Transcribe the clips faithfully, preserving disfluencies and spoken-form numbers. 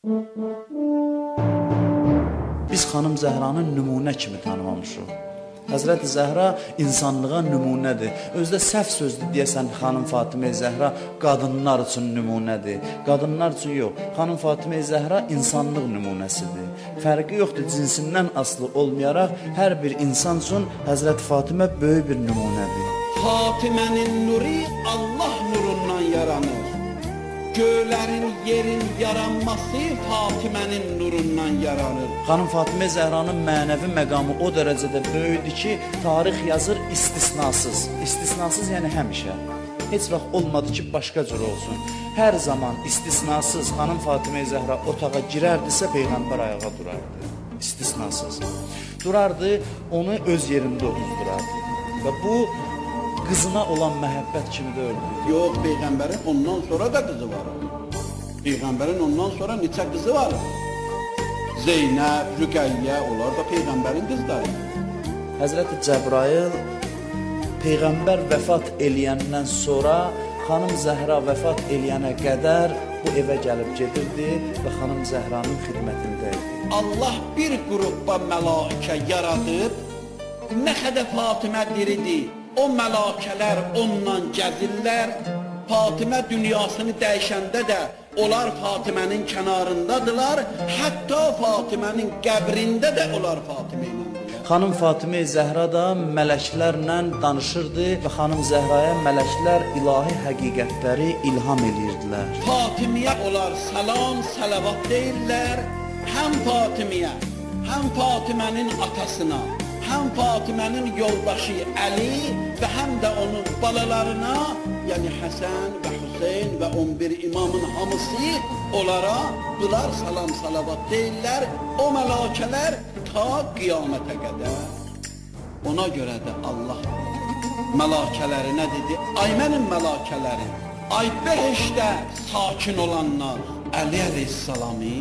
Biz xanım Zəhranı nümunə kimi tanımamışıq. Həzrəti Zəhra insanlığa nümunədir. Özdə səhv sözdür deyəsən xanım Fatimə Zəhra qadınlar üçün nümunədir. Qadınlar üçün yox. Xanım Fatimə Zəhra insanlıq nümunəsidir. Fərqi yoxdur, cinsindən asılı olmayaraq hər bir insan üçün Həzrəti Fatimə böyük bir nümunədir. Fatimənin nuru Allah nurundan yaranır. Göylərin, yerin yaranması Fatimənin nurundan yaranır. Xanım Fatimə Zəhranın mənəvi məqamı o dərəcədə böyükdür ki, tarix yazır istisnasız. İstisnasız yəni həmişə. Heç vaxt olmadı ki, başqa cür olsun. Hər zaman istisnasız xanım Fatimə Zəhra otağa girərdisə, Peyğəmbər ayağa durardı. İstisnasız. Durardı, onu öz yerində uzdurardı. Və bu, qızına olan məhəbbət kimi də öldü. Yox, Peyğəmbərin ondan sonra da qızı var. Peyğəmbərin ondan sonra neçə qızı var? Zeynəb, Rüqəyyə, onlar da Peyğəmbərin qızları. Həzrəti Cəbrail Peyğəmbər vəfat eləyəndən sonra xanım Zəhra vəfat eləyənə qədər bu evə gəlib gedirdi və xanım Zəhranın xidmətində idi. Allah bir qrupda mələikə yaradıb, nə qədər Fatimə diridir, o mələkələr onunla gəzirlər. Fatimə dünyasını dəyişəndə də onlar Fatimənin kənarındadılar. Hətta Fatimənin qəbrində də onlar Fatimə ilə. Xanım Fatimə Zəhra da mələklərlə danışırdı və xanım Zəhraya mələklər ilahi həqiqətləri ilham edirdilər. Fatiməyə onlar salam, salavat deyirlər. Həm Fatiməyə, həm Fatimənin atasına, həm Fatimənin yoldaşı Əli və həm də onun balalarına, yəni Həsən və Hüseyn və on bir imamın hamısı onlara bunlar salam salavat deyirlər. O mələkələr ta qiyamətə qədər. Ona görə də Allah mələkələrinə dedi, ay mənim mələkələrim, ay behişdə sakin olanlar, Əli əleyhissalamı,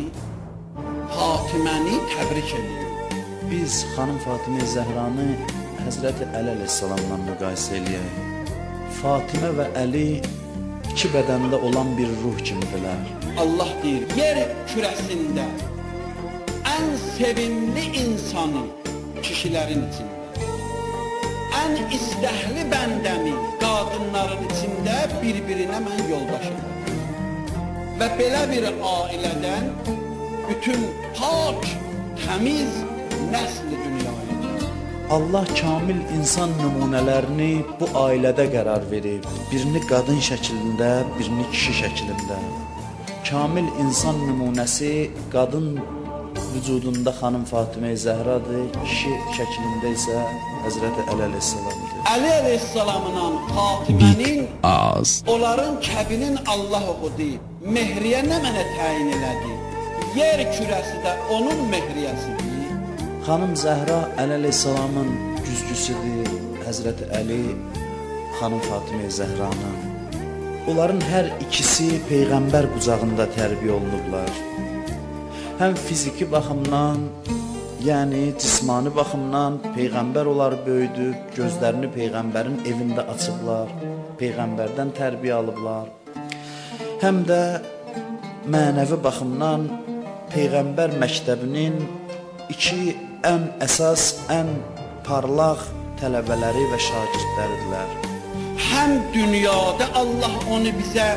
Fatiməni təbrik edir. Biz xanım Fatimə Zəhranı Həzrəti Əli əleyhissalamla müqayisə eləyək. Fatimə və Əli iki bədəndə olan bir ruh kimidirlər. Allah deyir, yer kürəsində ən sevimli insanı kişilərin içində, ən istəhli bəndəmi qadınların içində bir-birinə mən yoldaşım. Və belə bir ailədən bütün pak, təmiz nəsli dünyaya gəlir. Allah kamil insan nümunələrini bu ailədə qərar verib. Birini qadın şəklində, birini kişi şəklində. Kamil insan nümunəsi qadın vücudunda xanım Fatimə Zəhradır, kişi şəklində isə Həzrəti Əli əleyhissalamdır. Əli əleyhissalamla Fatimənin onların kəbinin Allah oxudu. Mehriyə nə mənə təyin elədi? Yer kürəsi də onun mehriyəsidir. Xanım Zəhra Əli əleyhissalamın güzgüsüdür, Həzrəti Əli xanım Fatimə Zəhranın. Onların hər ikisi Peyğəmbər qucağında tərbiyə olunublar. Həm fiziki baxımdan, yəni cismani baxımdan Peyğəmbər onları böyüdüb, gözlərini Peyğəmbərin evində açıblar, Peyğəmbərdən tərbiyə alıblar. Həm də mənəvi baxımdan Peyğəmbər məktəbinin iki ən əsas, ən parlaq tələbələri və şagirdləridirlər. Həm dünyada Allah onu bizə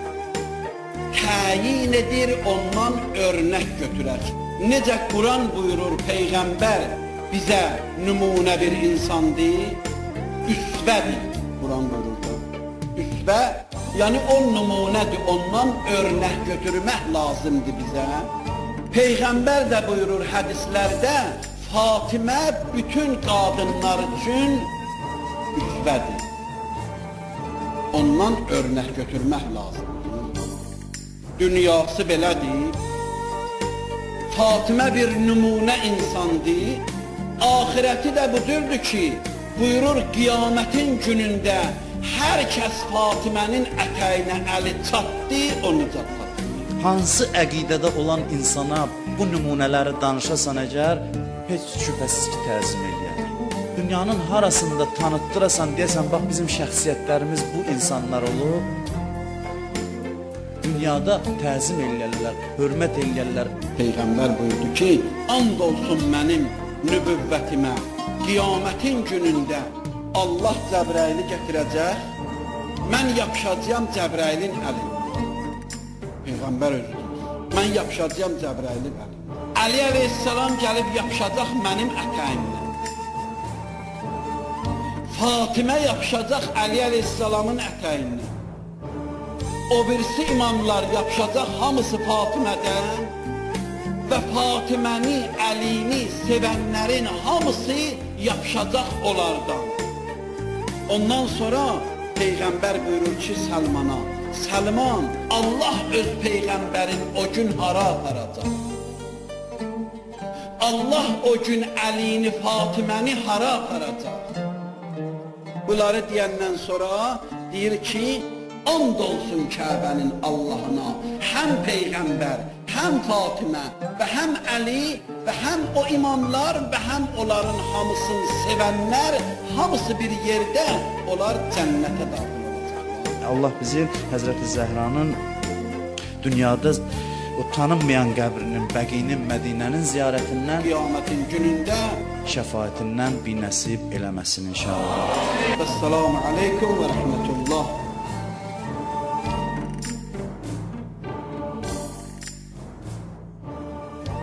təyin edir, ondan örnək götürər. Necə Quran buyurur, Peyğəmbər bizə nümunə bir insandır, üsvədir. Quran buyurur, üsvə, yəni o nümunədir, ondan örnək götürmək lazımdır bizə. Peyğəmbər də buyurur hədislərdə, Fatimə bütün qadınlar üçün üsvədir. Ondan örnək götürmək lazımdır. Dünyası belədir. Fatimə bir nümunə insandır. Ahirəti də budurdur ki, buyurur qiyamətin günündə hər kəs Fatimənin ətəyinə əli çatdı, onu çatdı. Hansı əqidədə olan insana bu nümunələri danışasan əgər, heç şübhəsiz ki, təzim eləyər. Dünyanın harasında tanıtdırasan, deyəsən, bax bizim şəxsiyyətlərimiz bu insanlar olub, dünyada təzim eləyərlər, hörmət eləyərlər. Peyğəmbər buyurdu ki, and olsun mənim nübüvvətimə, qiyamətin günündə Allah Cəbrayili gətirəcək, mən yapışacağım Cəbrailin əlindən. Peyğəmbər özü deyir, mən yapışacağım Cəbrailin əlindən. Əli əleyhissalam gəlib yapışacaq mənim ətəyimdən. Fatimə yapışacaq Əli əleyhissalamın ətəyindən. O birisi imamlar yapışacaq hamısı Fatimədən və Fatiməni, Əlini sevənlərin hamısı yapışacaq onlardan. Ondan sonra Peyğəmbər buyurur ki, Səlmana, Səlman, Allah öz Peyğəmbərin o gün hara aparacaq? Allah o gün Əlini, Fatiməni hara aparacaq? Bunları deyəndən sonra deyir ki, and olsun Kəbənin Allahına, həm Peyğəmbər, həm Fatimə və həm Əli və həm o imamlar və həm onların hamısını sevənlər, hamısı bir yerdə, onlar cənnətə daxil olacaqlar. Allah bizi Həzrəti Zəhranın dünyada o tanınmayan qəbrinin, Bəqinin, Mədinənin ziyarətindən, Qiyamətin günündə şəfaətindən bir nəsib eləməsin inşallah. Əssalamu aleykum və rəhmətullah.